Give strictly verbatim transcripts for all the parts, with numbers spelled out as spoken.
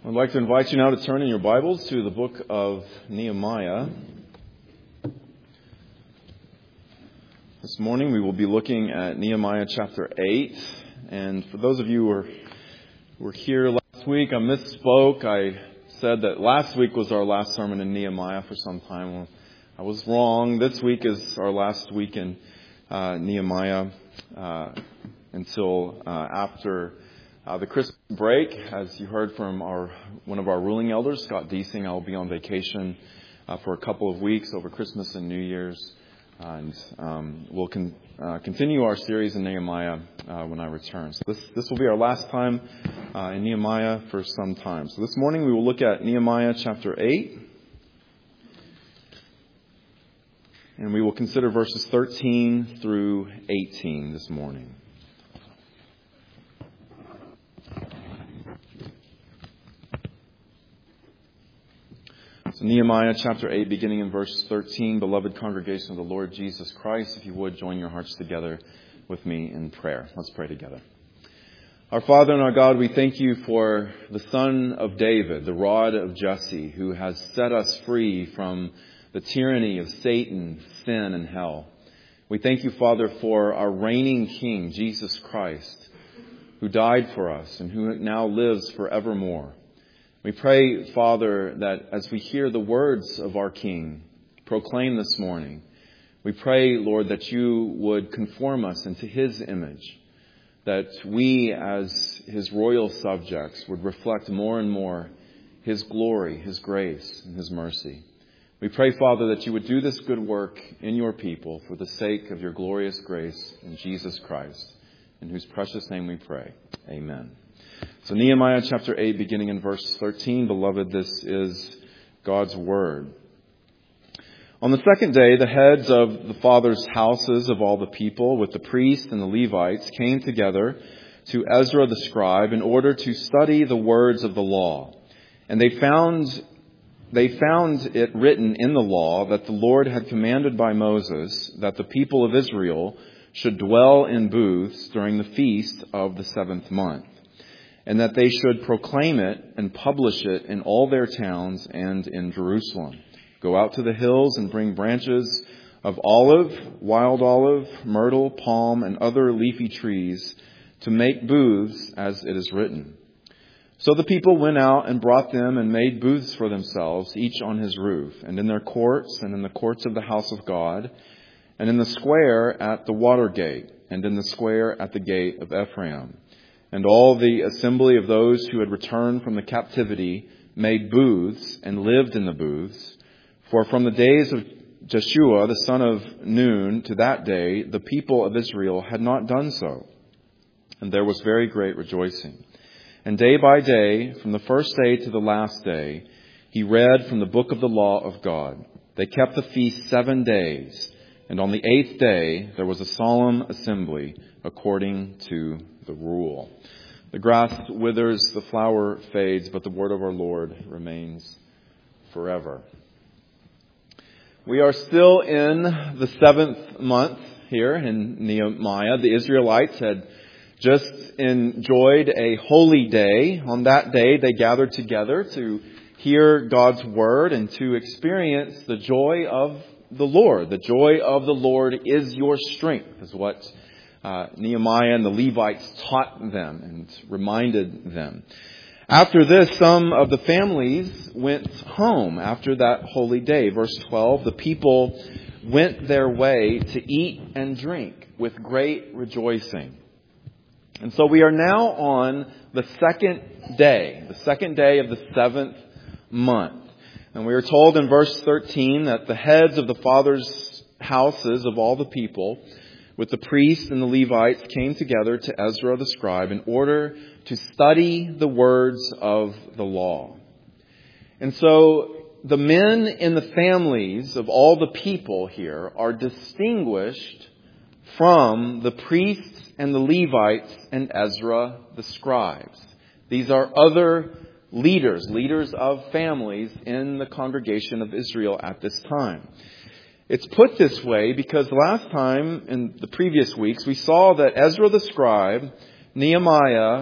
I'd like to invite you now to turn in your Bibles to the book of Nehemiah. This morning we will be looking at Nehemiah chapter eight. And for those of you who were, who were here last week, I misspoke. I said that last week was our last sermon in Nehemiah for some time. Well, I was wrong. This week is our last week in uh, Nehemiah uh, until uh, after Uh, the Christmas break. As you heard from our one of our ruling elders, Scott Deasing, I will be on vacation uh, for a couple of weeks over Christmas and New Year's. Uh, and um, we'll con- uh, continue our series in Nehemiah uh, when I return. So this, this will be our last time uh, in Nehemiah for some time. So this morning we will look at Nehemiah chapter eight. And we will consider verses thirteen through eighteen this morning. So Nehemiah chapter eight, beginning in verse thirteen. Beloved congregation of the Lord Jesus Christ, if you would join your hearts together with me in prayer. Let's pray together. Our Father and our God, we thank you for the Son of David, the rod of Jesse, who has set us free from the tyranny of Satan, sin, and hell. We thank you, Father, for our reigning King, Jesus Christ, who died for us and who now lives forevermore. We pray, Father, that as we hear the words of our King proclaimed this morning, we pray, Lord, that you would conform us into his image, that we as his royal subjects would reflect more and more his glory, his grace, and his mercy. We pray, Father, that you would do this good work in your people for the sake of your glorious grace in Jesus Christ, in whose precious name we pray. Amen. So Nehemiah chapter eight, beginning in verse thirteen, beloved, this is God's word. On the second day, the heads of the fathers' houses of all the people, with the priests and the Levites, came together to Ezra the scribe in order to study the words of the law. And they found, they found it written in the law that the Lord had commanded by Moses that the people of Israel should dwell in booths during the feast of the seventh month, and that they should proclaim it and publish it in all their towns and in Jerusalem. Go out to the hills and bring branches of olive, wild olive, myrtle, palm, and other leafy trees to make booths as it is written. So the people went out and brought them and made booths for themselves, each on his roof, and in their courts, and in the courts of the house of God, and in the square at the water gate, and in the square at the gate of Ephraim. And all the assembly of those who had returned from the captivity made booths and lived in the booths. For from the days of Jeshua, the son of Nun, to that day, the people of Israel had not done so. And there was very great rejoicing. And day by day, from the first day to the last day, he read from the book of the law of God. They kept the feast seven days. And on the eighth day, there was a solemn assembly according to the rule. The grass withers, the flower fades, but the word of our Lord remains forever. We are still in the seventh month here in Nehemiah. The Israelites had just enjoyed a holy day. On that day, they gathered together to hear God's word and to experience the joy of the Lord. The joy of the Lord is your strength, is what Uh, Nehemiah and the Levites taught them and reminded them. After this, some of the families went home after that holy day. Verse twelve, the people went their way to eat and drink with great rejoicing. And so we are now on the second day, the second day of the seventh month. And we are told in verse thirteen that the heads of the fathers' houses of all the people, with the priests and the Levites, came together to Ezra the scribe in order to study the words of the law. And so the men in the families of all the people here are distinguished from the priests and the Levites and Ezra the scribes. These are other leaders, leaders of families in the congregation of Israel at this time. It's put this way because last time, in the previous weeks, we saw that Ezra the scribe, Nehemiah,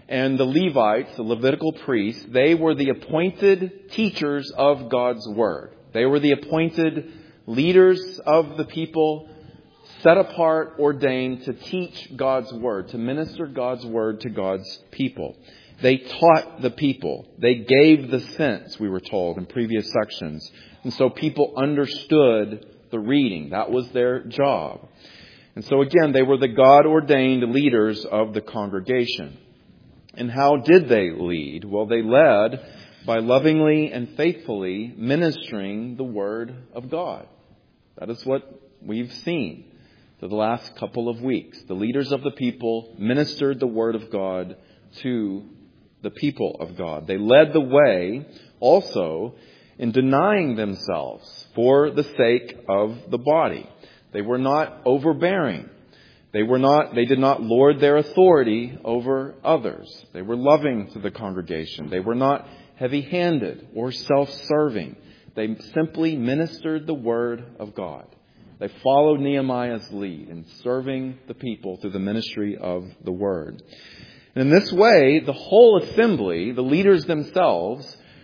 and the Levites, the Levitical priests, they were the appointed teachers of God's Word. They were the appointed leaders of the people, set apart, ordained to teach God's Word, to minister God's Word to God's people. They taught the people. They gave the sense, we were told in previous sections. And so people understood the reading. That was their job. And so again, they were the God-ordained leaders of the congregation. And how did they lead? Well, they led by lovingly and faithfully ministering the Word of God. That is what we've seen for the last couple of weeks. The leaders of the people ministered the Word of God to the people of God. They led the way also in denying themselves for the sake of the body. They were not overbearing. They were not, they did not lord their authority over others. They were loving to the congregation. They were not heavy-handed or self-serving. They simply ministered the Word of God. They followed Nehemiah's lead in serving the people through the ministry of the Word. And in this way, the whole assembly, the leaders themselves,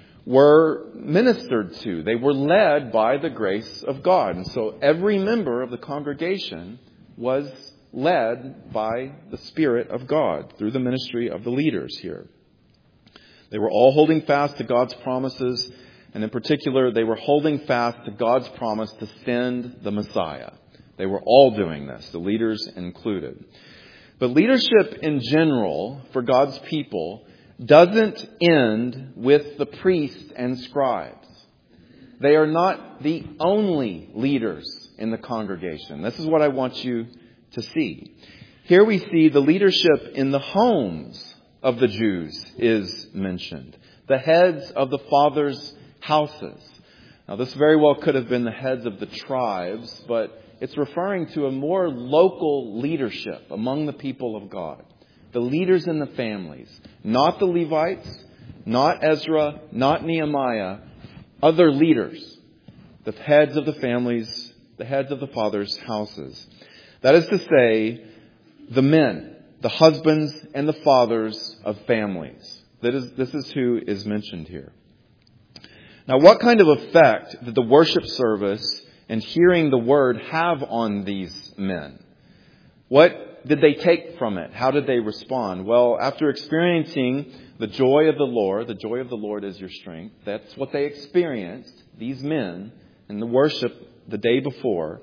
were ministered to. They were led by the grace of God. And so every member of the congregation was led by the Spirit of God through the ministry of the leaders here. They were all holding fast to God's promises, and in particular, they were holding fast to God's promise to send the Messiah. They were all doing this, the leaders included. But leadership in general for God's people doesn't end with the priests and scribes. They are not the only leaders in the congregation. This is what I want you to see. Here we see the leadership in the homes of the Jews is mentioned. The heads of the fathers' houses. Now, this very well could have been the heads of the tribes, but it's referring to a more local leadership among the people of God. The leaders in the families. Not the Levites, not Ezra, not Nehemiah. Other leaders. The heads of the families, the heads of the fathers' houses. That is to say, the men, the husbands and the fathers of families. That is, this is who is mentioned here. Now, what kind of effect did the worship service and hearing the Word have on these men? What did they take from it? How did they respond? Well, after experiencing the joy of the Lord, the joy of the Lord is your strength. That's what they experienced, these men, in the worship the day before.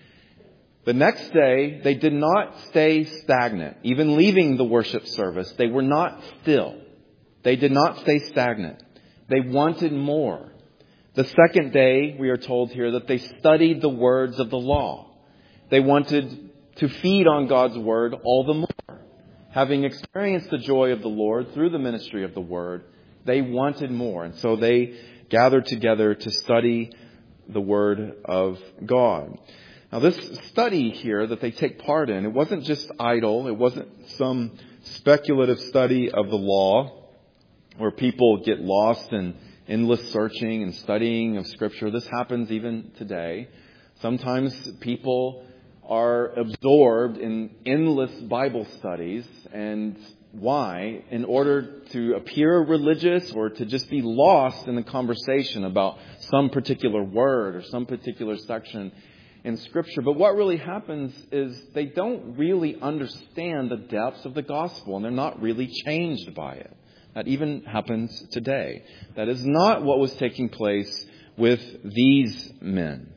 The next day, they did not stay stagnant. Even leaving the worship service, they were not still. They did not stay stagnant. They wanted more. The second day, we are told here that they studied the words of the law. They wanted to feed on God's Word all the more. Having experienced the joy of the Lord through the ministry of the Word, they wanted more. And so they gathered together to study the Word of God. Now, this study here that they take part in, it wasn't just idle. It wasn't some speculative study of the law where people get lost in endless searching and studying of Scripture. This happens even today. Sometimes people are absorbed in endless Bible studies. And why? In order to appear religious or to just be lost in the conversation about some particular word or some particular section in Scripture. But what really happens is they don't really understand the depths of the gospel, and they're not really changed by it. That even happens today. That is not what was taking place with these men.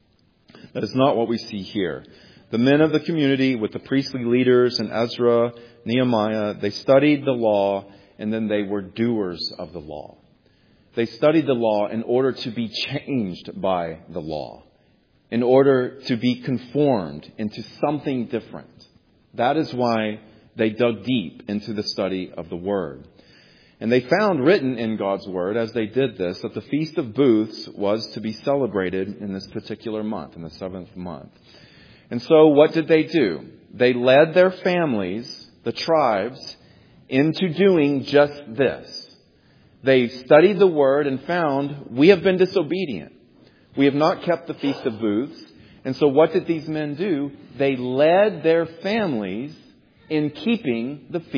That is not what we see here. The men of the community with the priestly leaders and Ezra, Nehemiah, they studied the law and then they were doers of the law. They studied the law in order to be changed by the law, in order to be conformed into something different. That is why they dug deep into the study of the Word. And they found written in God's Word, as they did this, that the Feast of Booths was to be celebrated in this particular month, in the seventh month. And so what did they do? They led their families, the tribes, into doing just this. They studied the Word and found, we have been disobedient. We have not kept the Feast of Booths. And so what did these men do? They led their families in keeping the Feast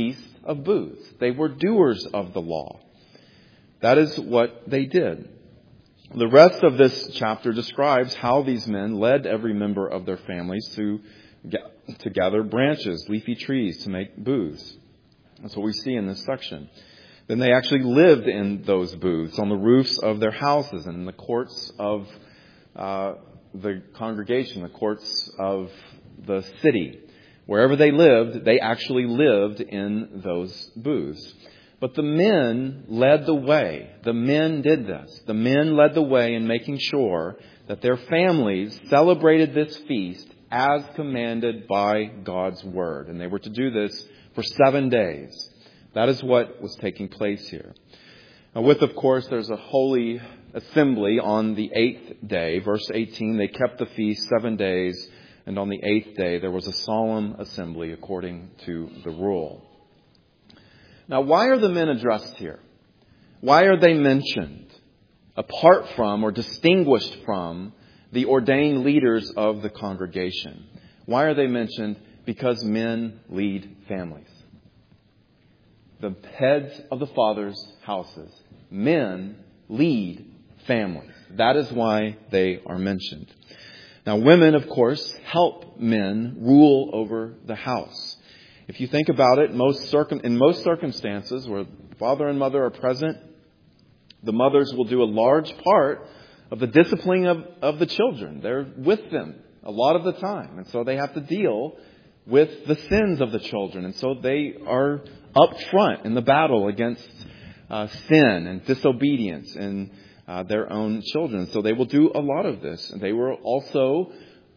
of booths. They were doers of the law. That is what they did. The rest of this chapter describes how these men led every member of their families to, to gather branches, leafy trees, to make booths. That's what we see in this section. Then they actually lived in those booths on the roofs of their houses and in the courts of uh, the congregation, the courts of the city. Wherever they lived, they actually lived in those booths. But the men led the way. The men did this. The men led the way in making sure that their families celebrated this feast as commanded by God's word. And they were to do this for seven days. That is what was taking place here. Now with, of course, there's a holy assembly on the eighth day. Verse eighteen, they kept the feast seven days. And on the eighth day, there was a solemn assembly according to the rule. Now, why are the men addressed here? Why are they mentioned apart from or distinguished from the ordained leaders of the congregation? Why are they mentioned? Because men lead families. The heads of the fathers' houses. Men lead families. That is why they are mentioned. Now, women, of course, help men rule over the house. If you think about it, most circum- in most circumstances where father and mother are present, the mothers will do a large part of the disciplining of, of the children. They're with them a lot of the time. And so they have to deal with the sins of the children. And so they are up front in the battle against uh, sin and disobedience in uh, their own children. So they will do a lot of this. And they will also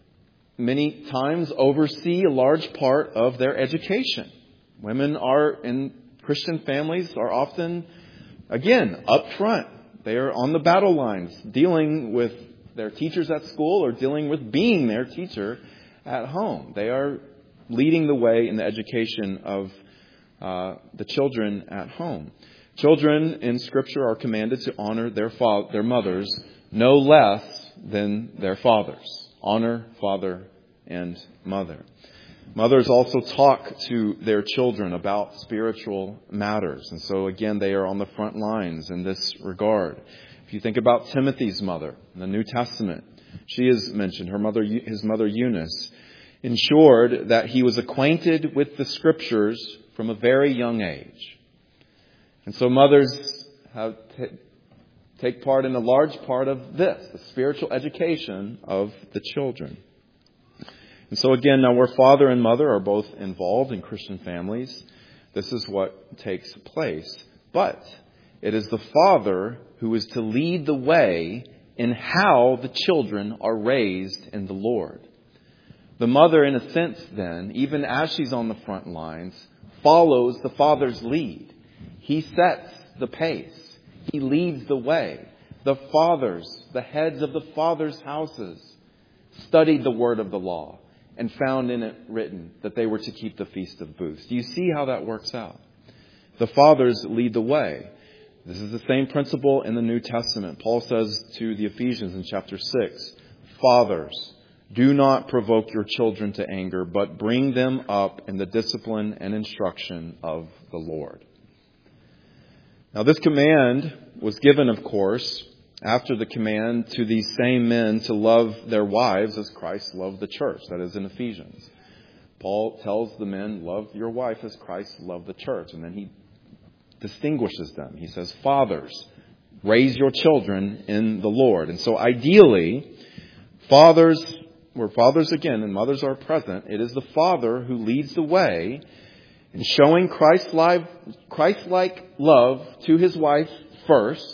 many times oversee a large part of their education. Women are in Christian families are often, again, up front. They are on the battle lines, dealing with their teachers at school or dealing with being their teacher at home. They are leading the way in the education of uh, the children at home. Children in Scripture are commanded to honor their fa- their mothers no less than their fathers. Honor father and mother. Mothers also talk to their children about spiritual matters. And so again, they are on the front lines in this regard. If you think about Timothy's mother in the New Testament, she is mentioned. Her mother, his mother Eunice, ensured that he was acquainted with the Scriptures from a very young age. And so mothers have t- take part in a large part of this, the spiritual education of the children. And so again, now where father and mother are both involved in Christian families, this is what takes place. But it is the father who is to lead the way in how the children are raised in the Lord. The mother, in a sense then, even as she's on the front lines, follows the father's lead. He sets the pace. He leads the way. The fathers, the heads of the fathers' houses, studied the word of the law and found in it written that they were to keep the Feast of Booths. Do you see how that works out? The fathers lead the way. This is the same principle in the New Testament. Paul says to the Ephesians in chapter six, Fathers, do not provoke your children to anger, but bring them up in the discipline and instruction of the Lord. Now, this command was given, of course, after the command to these same men to love their wives as Christ loved the church. That is in Ephesians. Paul tells the men, love your wife as Christ loved the church. And then he distinguishes them. He says, Fathers, raise your children in the Lord. And so ideally, fathers, where fathers again and mothers are present, it is the father who leads the way in showing Christ-like love to his wife first,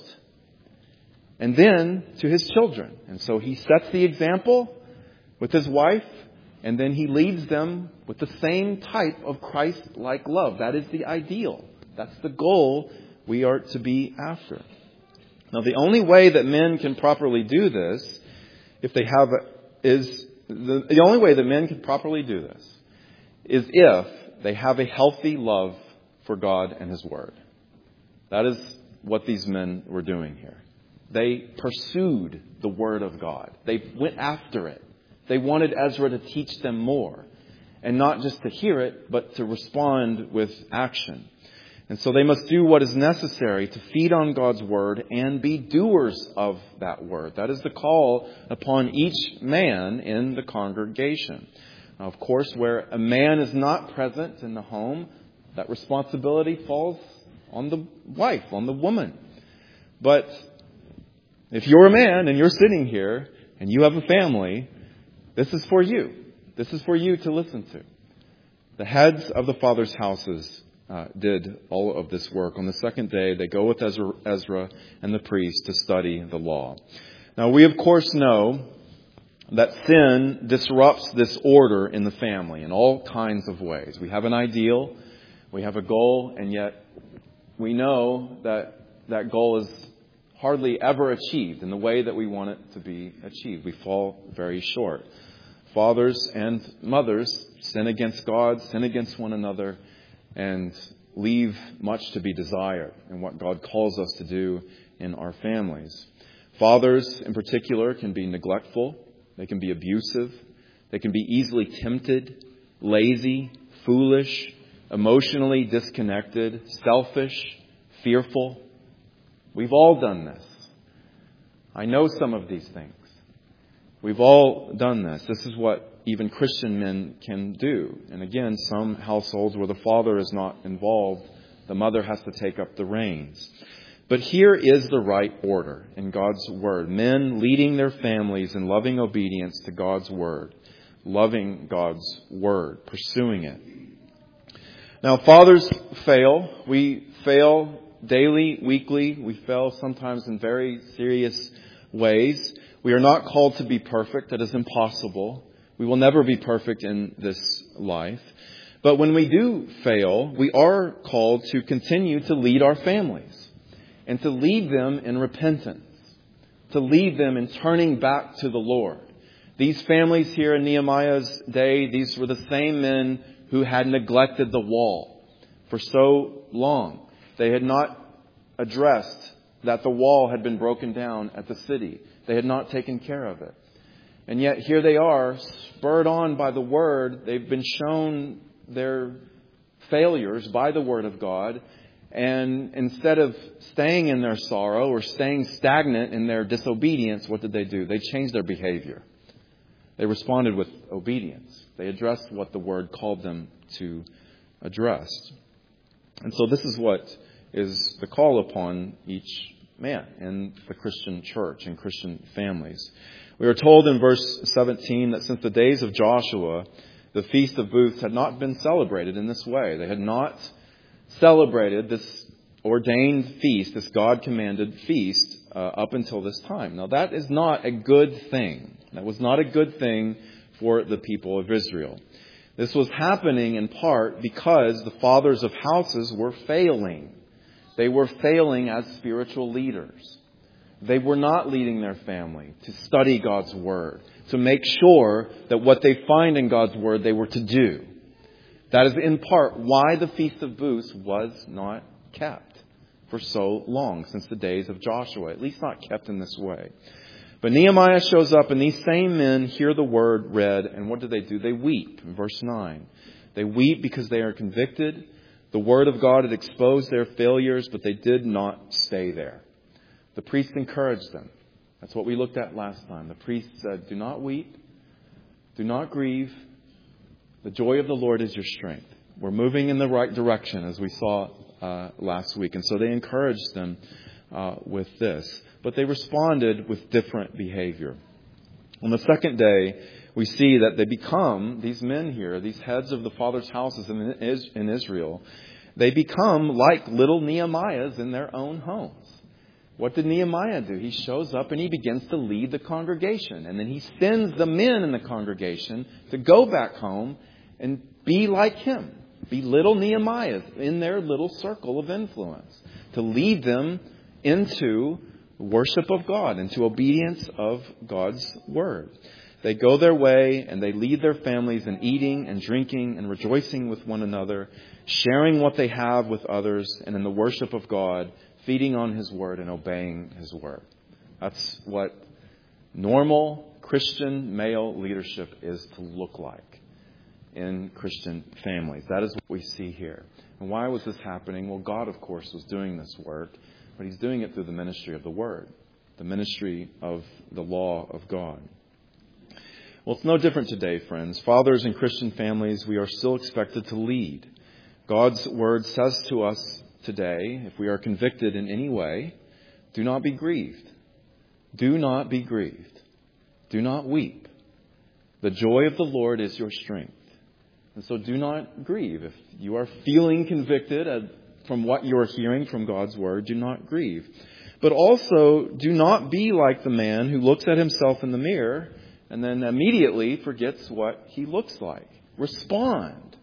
and then to his children. And so he sets the example with his wife, and then he leads them with the same type of Christ-like love. That is the ideal. That's the goal we are to be after. Now, the only way that men can properly do this, if they have, a, is the, the only way that men can properly do this is if they have a healthy love for God and His Word. That is what these men were doing here. They pursued the Word of God. They went after it. They wanted Ezra to teach them more. and not just to hear it, but to respond with action. And so they must do what is necessary to feed on God's word and be doers of that word. That is the call upon each man in the congregation. Now, of course, where a man is not present in the home, that responsibility falls on the wife, on the woman. But if you're a man and you're sitting here and you have a family, this is for you. This is for you to listen to. The heads of the fathers' houses uh, did all of this work. On the second day, they go with Ezra, Ezra and the priests to study the law. Now, we of course know that sin disrupts this order in the family in all kinds of ways. We have an ideal, we have a goal, and yet we know that that goal is hardly ever achieved in the way that we want it to be achieved. We fall very short. Fathers and mothers sin against God, sin against one another, and leave much to be desired in what God calls us to do in our families. Fathers, in particular, can be neglectful. They can be abusive. They can be easily tempted, lazy, foolish, emotionally disconnected, selfish, fearful. We've all done this. I know some of these things. We've all done this. This is what even Christian men can do. And again, some households where the father is not involved, the mother has to take up the reins. But here is the right order in God's word. Men leading their families in loving obedience to God's word. Loving God's word. Pursuing it. Now, fathers fail. We fail daily, weekly. We fail sometimes in very serious ways. We are not called to be perfect. That is impossible. We will never be perfect in this life. But when we do fail, we are called to continue to lead our families and to lead them in repentance, to lead them in turning back to the Lord. These families here in Nehemiah's day, these were the same men who had neglected the wall for so long. They had not addressed that the wall had been broken down at the city. They had not taken care of it. And yet here they are, spurred on by the Word. They've been shown their failures by the Word of God. And instead of staying in their sorrow or staying stagnant in their disobedience, what did they do? They changed their behavior. They responded with obedience. They addressed what the Word called them to address. And so this is what is the call upon each man in the Christian church and Christian families. We are told in verse seventeen that since the days of Joshua, the Feast of Booths had not been celebrated in this way. They had not celebrated this ordained feast, this God-commanded feast, uh, up until this time. Now, that is not a good thing. That was not a good thing for the people of Israel. This was happening in part because the fathers of houses were failing. They were failing as spiritual leaders. They were not leading their family to study God's Word, to make sure that what they find in God's Word they were to do. That is in part why the Feast of Booths was not kept for so long, since the days of Joshua, at least not kept in this way. But Nehemiah shows up and these same men hear the Word read, and what do they do? They weep in verse nine. They weep because they are convicted. The Word of God had exposed their failures, but they did not stay there. The priest encouraged them. That's what we looked at last time. The priest said, do not weep. Do not grieve. The joy of the Lord is your strength. We're moving in the right direction, as we saw uh, last week. And so they encouraged them uh, with this. But they responded with different behavior. On the second day, we see that they become, these men here, these heads of the fathers' houses in, in Israel, they become like little Nehemiahs in their own homes. What did Nehemiah do? He shows up and he begins to lead the congregation. And then he sends the men in the congregation to go back home and be like him. Be little Nehemiahs in their little circle of influence. To lead them into worship of God, into obedience of God's Word. They go their way and they lead their families in eating and drinking and rejoicing with one another, sharing what they have with others, and in the worship of God, feeding on His Word and obeying His Word. That's what normal Christian male leadership is to look like. in Christian families. That is what we see here. And why was this happening? Well, God, of course, was doing this work, but He's doing it through the ministry of the Word, the ministry of the law of God. Well, it's no different today, friends. Fathers in Christian families, we are still expected to lead. God's Word says to us today, if we are convicted in any way, do not be grieved. Do not be grieved. Do not weep. The joy of the Lord is your strength. And so do not grieve. If you are feeling convicted from what you are hearing from God's Word, do not grieve. But also, do not be like the man who looks at himself in the mirror and then immediately forgets what he looks like. Respond.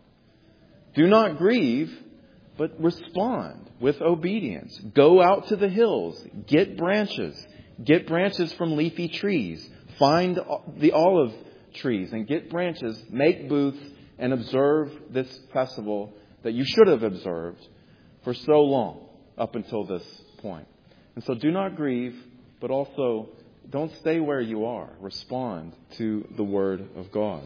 Do not grieve, but respond with obedience. Go out to the hills. Get branches. Get branches from leafy trees. Find the olive trees and get branches. Make booths and observe this festival that you should have observed for so long up until this point. And so do not grieve, but also don't stay where you are. Respond to the Word of God.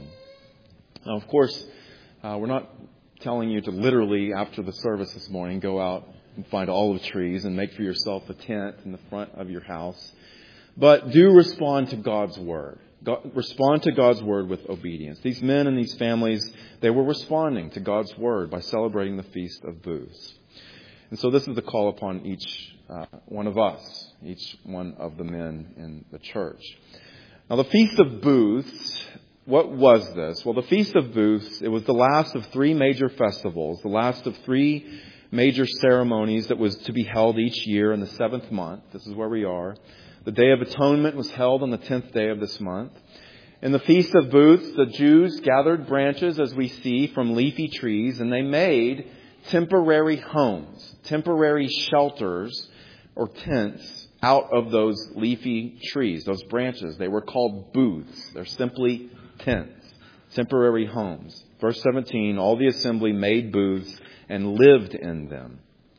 Now, of course, uh, we're not telling you to literally, after the service this morning, go out and find olive trees and make for yourself a tent in the front of your house. But do respond to God's Word. God, respond to God's Word with obedience. These men and these families, they were responding to God's Word by celebrating the Feast of Booths. And so this is the call upon each uh, one of us, each one of the men in the church. Now, the Feast of Booths, what was this? Well, the Feast of Booths, it was the last of three major festivals, the last of three major ceremonies that was to be held each year in the seventh month. This is where we are. The Day of Atonement was held on the tenth day of this month. In the Feast of Booths, the Jews gathered branches, as we see, from leafy trees, and they made temporary homes, temporary shelters or tents out of those leafy trees, those branches. They were called booths. They're simply tents, temporary homes. Verse seventeen, all the assembly made booths and lived in them.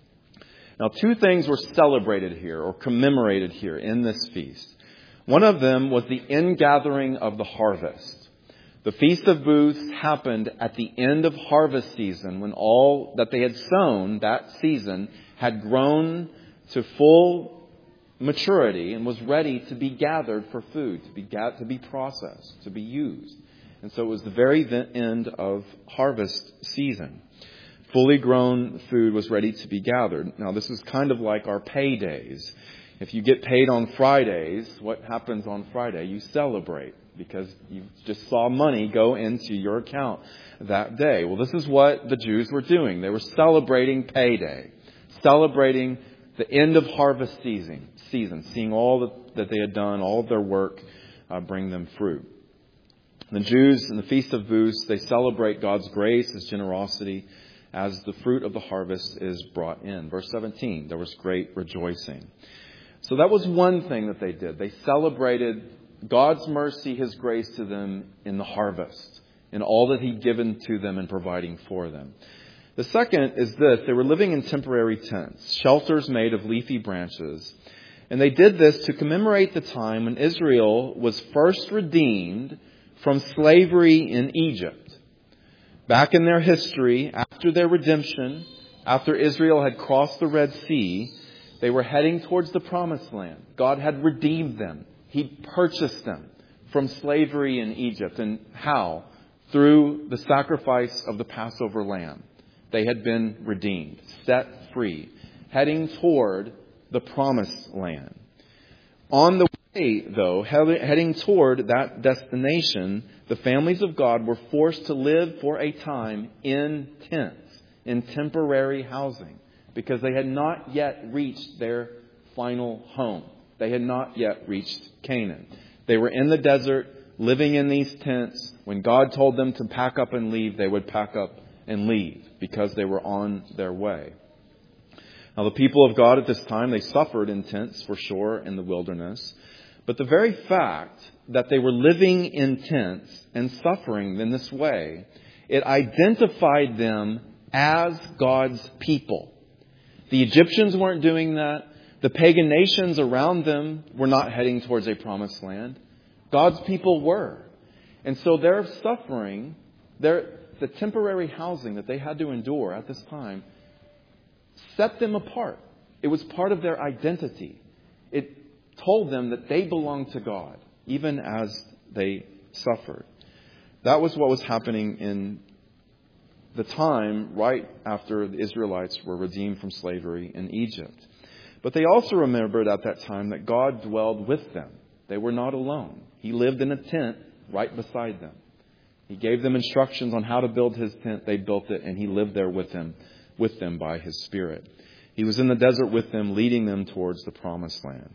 Now, two things were celebrated here or commemorated here in this feast. One of them was the ingathering of the harvest. The Feast of Booths happened at the end of harvest season when all that they had sown that season had grown to full maturity and was ready to be gathered for food, to be to be processed, to be used. And so it was the very end of harvest season. Fully grown food was ready to be gathered. Now, this is kind of like our paydays. If you get paid on Fridays, what happens on Friday? You celebrate because you just saw money go into your account that day. Well, this is what the Jews were doing. They were celebrating payday, celebrating the end of harvest season, season seeing all that, that they had done, all of their work uh, bring them fruit. The Jews in the Feast of Booths, they celebrate God's grace, His generosity, as the fruit of the harvest is brought in. Verse seventeen, there was great rejoicing. So that was one thing that they did. They celebrated God's mercy, His grace to them in the harvest, in all that He'd given to them and providing for them. The second is this. They were living in temporary tents, shelters made of leafy branches. And they did this to commemorate the time when Israel was first redeemed from slavery in Egypt. Back in their history, after their redemption, after Israel had crossed the Red Sea, they were heading towards the Promised Land. God had redeemed them. He purchased them from slavery in Egypt. And how? Through the sacrifice of the Passover lamb. They had been redeemed, set free, heading toward the Promised Land. On the way, though, heading toward that destination, the families of God were forced to live for a time in tents, in temporary housing, because they had not yet reached their final home. They had not yet reached Canaan. They were in the desert, living in these tents. When God told them to pack up and leave, they would pack up and leave because they were on their way. Now, the people of God at this time, they suffered in tents for sure in the wilderness. But the very fact that they were living in tents and suffering in this way, it identified them as God's people. The Egyptians weren't doing that. The pagan nations around them were not heading towards a promised land. God's people were. And so their suffering, their the temporary housing that they had to endure at this time set them apart. It was part of their identity. It told them that they belonged to God, even as they suffered. That was what was happening in the time right after the Israelites were redeemed from slavery in Egypt. But they also remembered at that time that God dwelled with them. They were not alone. He lived in a tent right beside them. He gave them instructions on how to build His tent. They built it, and He lived there with them, with them by His Spirit. He was in the desert with them, leading them towards the promised land.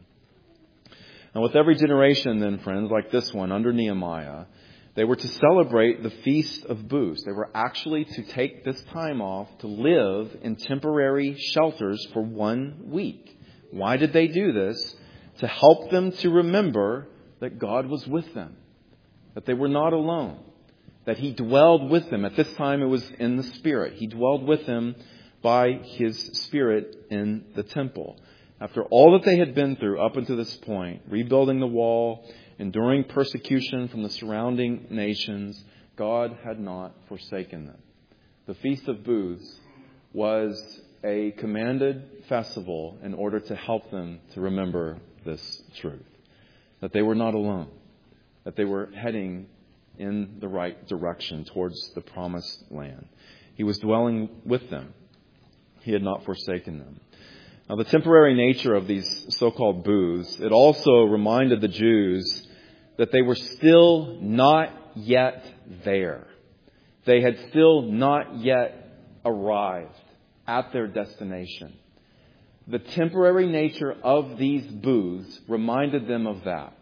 And with every generation then, friends, like this one, under Nehemiah, they were to celebrate the Feast of Booths. They were actually to take this time off to live in temporary shelters for one week. Why did they do this? To help them to remember that God was with them, that they were not alone, that He dwelled with them. At this time, it was in the Spirit. He dwelled with them by His Spirit in the temple. After all that they had been through up until this point, rebuilding the wall, enduring persecution from the surrounding nations, God had not forsaken them. The Feast of Booths was a commanded festival in order to help them to remember this truth, that they were not alone, that they were heading in the right direction towards the promised land. He was dwelling with them. He had not forsaken them. Now, the temporary nature of these so-called booths, it also reminded the Jews that they were still not yet there. They had still not yet arrived at their destination. The temporary nature of these booths reminded them of that,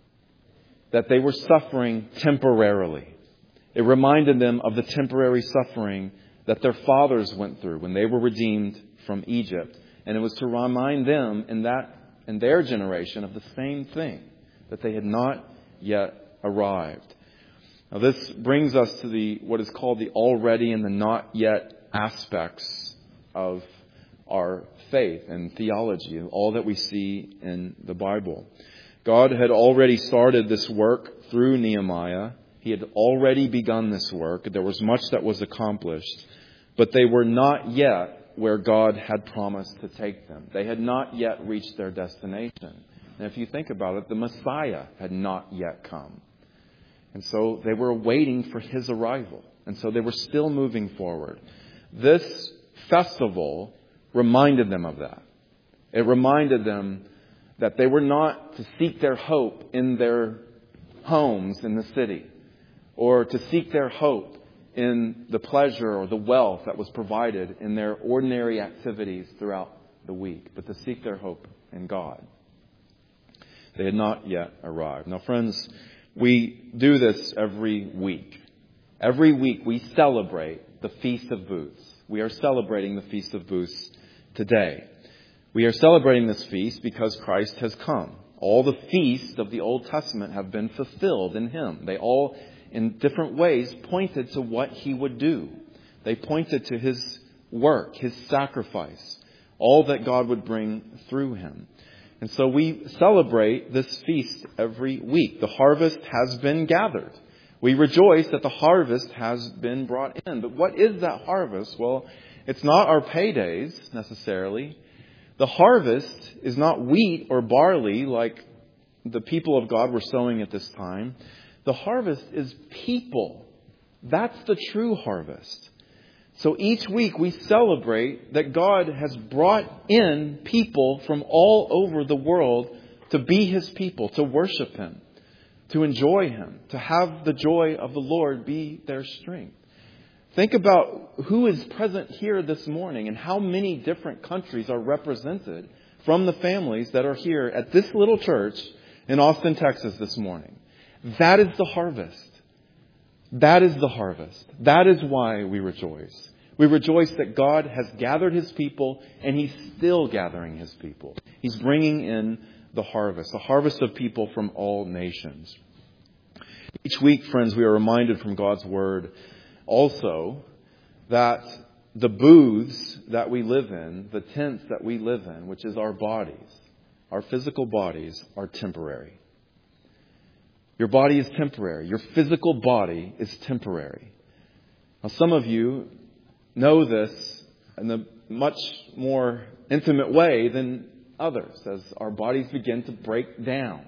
that they were suffering temporarily. It reminded them of the temporary suffering that their fathers went through when they were redeemed from Egypt. And it was to remind them in that in their generation of the same thing, that they had not yet arrived. Now, this brings us to the what is called the already and the not yet aspects of our faith and theology, and all that we see in the Bible. God had already started this work through Nehemiah. He had already begun this work. There was much that was accomplished, but they were not yet where God had promised to take them. They had not yet reached their destination. And if you think about it, the Messiah had not yet come. And so they were waiting for His arrival. And so they were still moving forward. This festival reminded them of that. It reminded them that they were not to seek their hope in their homes in the city, or to seek their hope in the pleasure or the wealth that was provided in their ordinary activities throughout the week, but to seek their hope in God. They had not yet arrived. Now, friends, we do this every week. Every week we celebrate the Feast of Booths. We are celebrating the Feast of Booths today. We are celebrating this feast because Christ has come. All the feasts of the Old Testament have been fulfilled in Him. They all, in different ways, pointed to what He would do. They pointed to His work, His sacrifice, all that God would bring through Him. And so we celebrate this feast every week. The harvest has been gathered. We rejoice that the harvest has been brought in. But what is that harvest? Well, it's not our paydays necessarily. The harvest is not wheat or barley like the people of God were sowing at this time. The harvest is people. That's the true harvest. So each week we celebrate that God has brought in people from all over the world to be His people, to worship Him, to enjoy Him, to have the joy of the Lord be their strength. Think about who is present here this morning and how many different countries are represented from the families that are here at this little church in Austin, Texas this morning. That is the harvest. That is the harvest. That is why we rejoice. We rejoice that God has gathered His people, and He's still gathering His people. He's bringing in the harvest, the harvest of people from all nations. Each week, friends, we are reminded from God's Word also that the booths that we live in, the tents that we live in, which is our bodies, our physical bodies, are temporary. Your body is temporary. Your physical body is temporary. Now, some of you know this in a much more intimate way than others as our bodies begin to break down.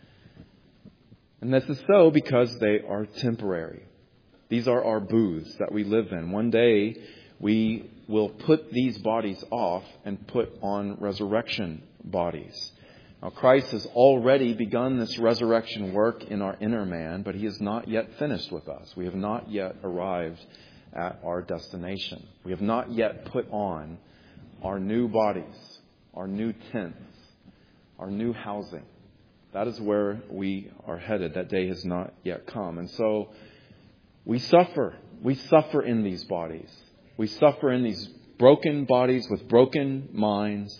And this is so because they are temporary. These are our booths that we live in. One day we will put these bodies off and put on resurrection bodies. Now, Christ has already begun this resurrection work in our inner man, but he is not yet finished with us. We have not yet arrived at our destination. We have not yet put on our new bodies, our new tents, our new housing. That is where we are headed. That day has not yet come. And so we suffer. We suffer in these bodies. We suffer in these broken bodies with broken minds.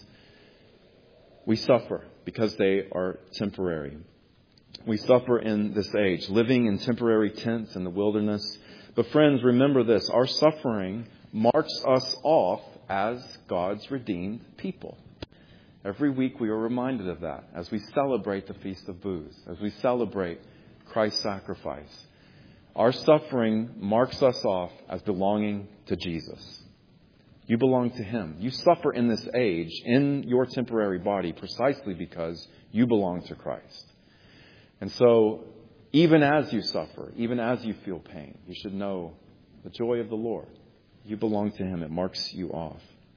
We suffer because they are temporary. We suffer in this age, living in temporary tents in the wilderness. But friends, remember this. Our suffering marks us off as God's redeemed people. Every week we are reminded of that as we celebrate the Feast of Booths, as we celebrate Christ's sacrifice. Our suffering marks us off as belonging to Jesus. You belong to him. You suffer in this age in your temporary body precisely because you belong to Christ. And so even as you suffer, even as you feel pain, you should know the joy of the Lord. You belong to him. It marks you off.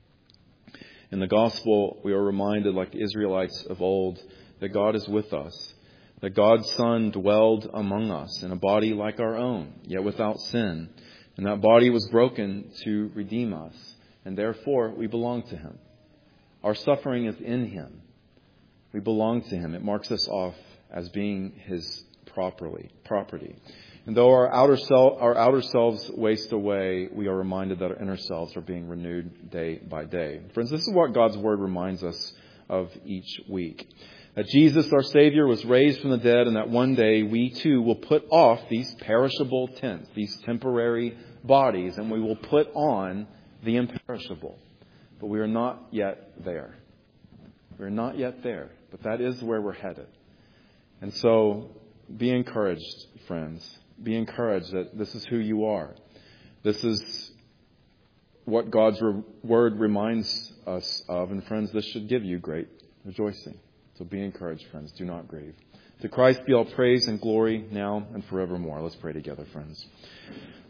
In the gospel, we are reminded, like the Israelites of old, that God is with us, that God's Son dwelled among us in a body like our own, yet without sin. And that body was broken to redeem us. And therefore, we belong to him. Our suffering is in him. We belong to him. It marks us off as being his properly, property. And though our outer self, our outer selves waste away, we are reminded that our inner selves are being renewed day by day. Friends, this is what God's Word reminds us of each week. That Jesus, our Savior, was raised from the dead, and that one day we too will put off these perishable tents, these temporary bodies, and we will put on the imperishable. But we are not yet there. We are not yet there, but that is where we're headed. And so be encouraged, friends. Be encouraged that this is who you are. This is what God's re- word reminds us of. And friends, this should give you great rejoicing. So be encouraged, friends. Do not grieve. To Christ be all praise and glory now and forevermore. Let's pray together, friends.